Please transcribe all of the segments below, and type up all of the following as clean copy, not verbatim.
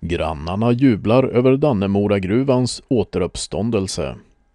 Grannarna jublar över Dannemoragruvans återuppståndelse.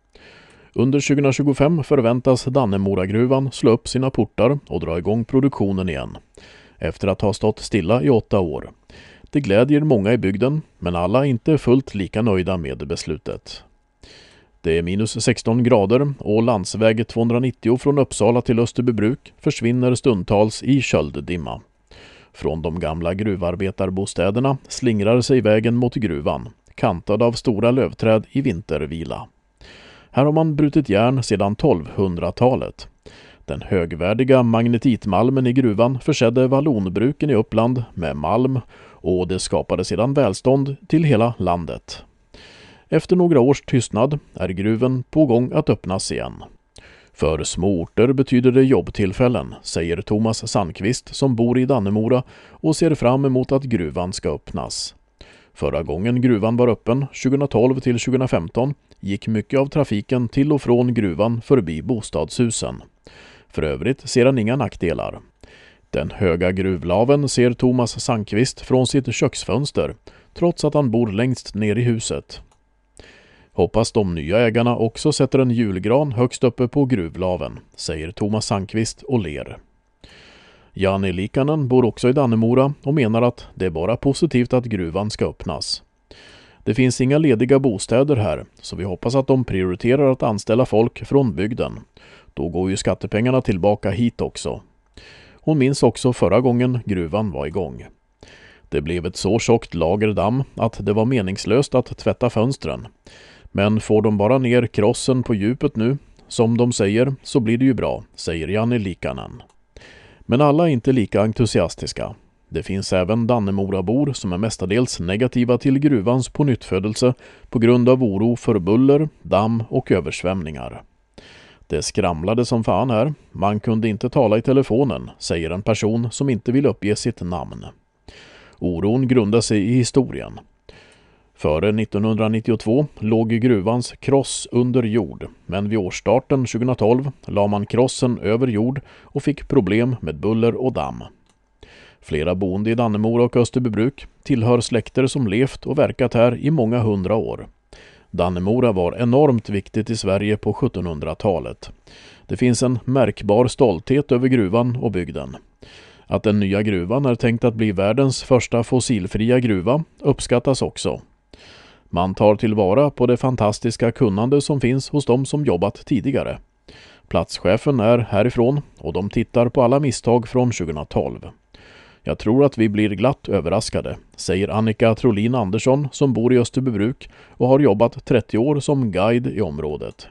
Under 2025 förväntas Dannemoragruvan slå upp sina portar och dra igång produktionen igen, efter att ha stått stilla i 8 år. Det glädjer många i bygden, men alla är inte fullt lika nöjda med beslutet. Det är minus 16 grader och landsväg 290 från Uppsala till Österbybruk försvinner stundtals i kölddimma. Från de gamla gruvarbetarbostäderna slingrar sig vägen mot gruvan, kantad av stora lövträd i vintervila. Här har man brutit järn sedan 1200-talet. Den högvärdiga magnetitmalmen i gruvan försedde vallonbruken i Uppland med malm och det skapade sedan välstånd till hela landet. Efter några års tystnad är gruven på gång att öppnas igen. För små orter betyder det jobbtillfällen, säger Thomas Sandqvist som bor i Dannemora och ser fram emot att gruvan ska öppnas. Förra gången gruvan var öppen, 2012 till 2015, gick mycket av trafiken till och från gruvan förbi bostadshusen. För övrigt ser han inga nackdelar. Den höga gruvlaven ser Thomas Sandqvist från sitt köksfönster, trots att han bor längst ner i huset. Hoppas de nya ägarna också sätter en julgran högst uppe på gruvlaven, säger Thomas Sandqvist och ler. Janne Likanen bor också i Dannemora och menar att det är bara positivt att gruvan ska öppnas. Det finns inga lediga bostäder här, så vi hoppas att de prioriterar att anställa folk från bygden. Då går ju skattepengarna tillbaka hit också. Hon minns också förra gången gruvan var igång. Det blev ett så tjockt lager damm att det var meningslöst att tvätta fönstren. Men får de bara ner krossen på djupet nu, som de säger, så blir det ju bra, säger Janne Likanen. Men alla är inte lika entusiastiska. Det finns även Dannemorabor som är mestadels negativa till gruvans pånyttfödelse på grund av oro för buller, damm och översvämningar. Det skramlade som fan här. Man kunde inte tala i telefonen, säger en person som inte vill uppge sitt namn. Oron grundar sig i historien. Före 1992 låg gruvans kross under jord, men vid årsstarten 2012 la man krossen över jord och fick problem med buller och damm. Flera boende i Dannemora och Österbybruk tillhör släkter som levt och verkat här i många 100 år. Dannemora var enormt viktigt i Sverige på 1700-talet. Det finns en märkbar stolthet över gruvan och bygden. Att den nya gruvan är tänkt att bli världens första fossilfria gruva uppskattas också. Man tar tillvara på det fantastiska kunnande som finns hos de som jobbat tidigare. Platschefen är härifrån och de tittar på alla misstag från 2012. Jag tror att vi blir glatt överraskade, säger Annika Trolin Andersson som bor i Österbybruk och har jobbat 30 år som guide i området.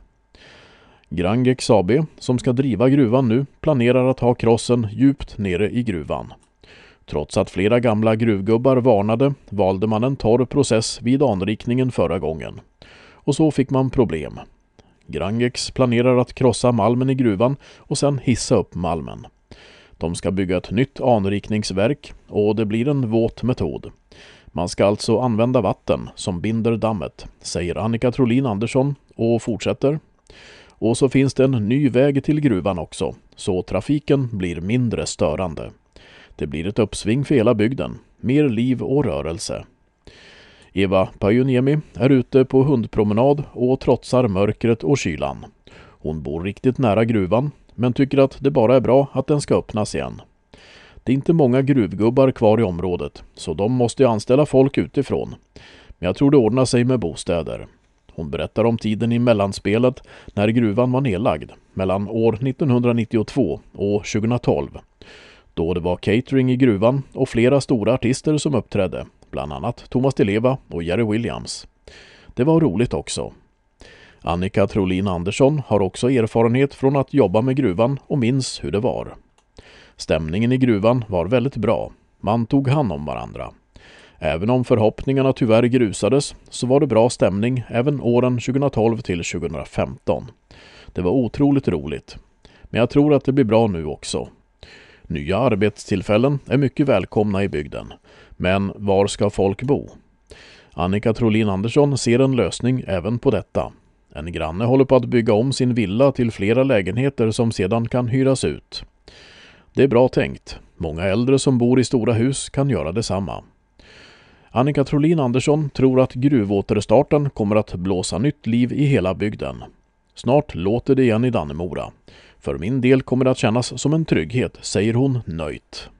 Grangex AB, som ska driva gruvan nu, planerar att ha krossen djupt nere i gruvan. Trots att flera gamla gruvgubbar varnade valde man en torr process vid anrikningen förra gången. Och så fick man problem. Grangex planerar att krossa malmen i gruvan och sen hissa upp malmen. De ska bygga ett nytt anrikningsverk och det blir en våt metod. Man ska alltså använda vatten som binder dammet, säger Annika Trolin Andersson och fortsätter. Och så finns det en ny väg till gruvan också, så trafiken blir mindre störande. Det blir ett uppsving för hela bygden, mer liv och rörelse. Eva Pajuniemi är ute på hundpromenad och trotsar mörkret och kylan. Hon bor riktigt nära gruvan, men tycker att det bara är bra att den ska öppnas igen. Det är inte många gruvgubbar kvar i området, så de måste anställa folk utifrån. Men jag tror det ordnar sig med bostäder. Hon berättar om tiden i mellanspelet när gruvan var nedlagd, mellan år 1992 och 2012. Då det var catering i gruvan och flera stora artister som uppträdde, bland annat Thomas Di Leva och Jerry Williams. Det var roligt också. Annika Trolin Andersson har också erfarenhet från att jobba med gruvan och minns hur det var. Stämningen i gruvan var väldigt bra. Man tog hand om varandra. Även om förhoppningarna tyvärr grusades så var det bra stämning även åren 2012 till 2015. Det var otroligt roligt. Men jag tror att det blir bra nu också. Nya arbetstillfällen är mycket välkomna i bygden. Men var ska folk bo? Annika Trolin Andersson ser en lösning även på detta. En granne håller på att bygga om sin villa till flera lägenheter som sedan kan hyras ut. Det är bra tänkt. Många äldre som bor i stora hus kan göra detsamma. Annika Trolin Andersson tror att gruvåterstarten kommer att blåsa nytt liv i hela bygden. Snart låter det igen i Dannemora. För min del kommer det att kännas som en trygghet, säger hon nöjt.